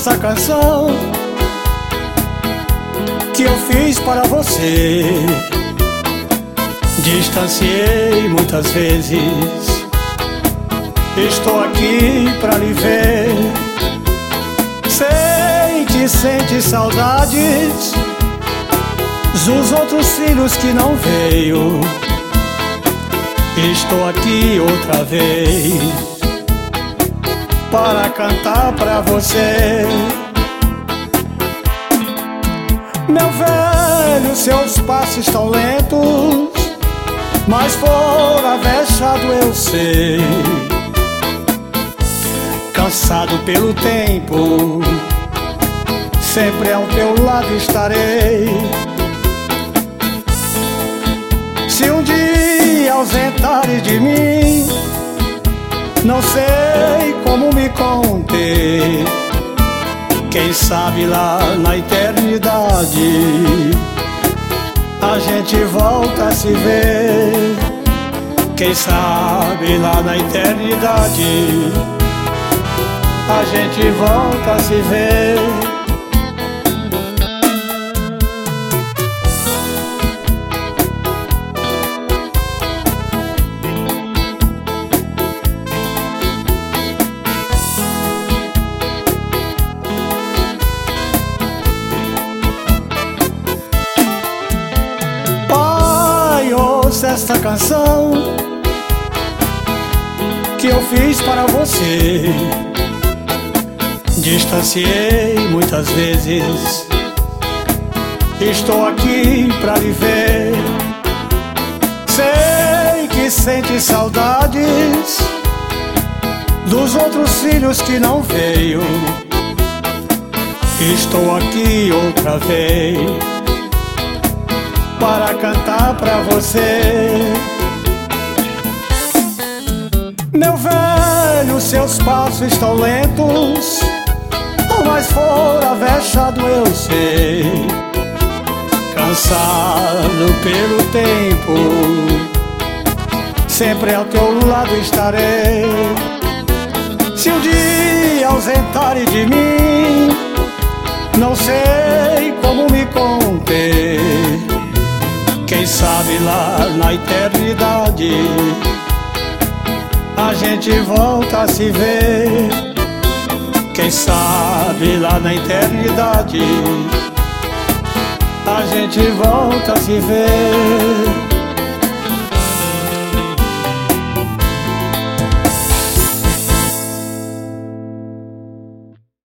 esta canção que eu fiz para você. Distanciei muitas vezes, estou aqui para lhe ver. Sei que sente saudades dos outros filhos que não veio. Estou aqui outra vez para cantar pra você. Meu velho, seus passos estão lentos, mas fora vexado eu sei. Cansado pelo tempo, sempre ao teu lado estarei. Se um dia ausentares de mim, não sei como me conter. Quem sabe lá na eternidade a gente volta a se ver. Quem sabe lá na eternidade a gente volta a se ver. Esta canção que eu fiz para você. Distanciei muitas vezes, estou aqui para lhe ver. Sei que sente saudades dos outros filhos que não veio. Estou aqui outra vez para cantar pra você. Meu velho, seus passos estão lentos, mas fora vexado eu sei. Cansado pelo tempo, sempre ao teu lado estarei. Se um dia ausentares de mim, não sei como me conter. Quem sabe lá na eternidade a gente volta a se ver. Quem sabe lá na eternidade a gente volta a se ver.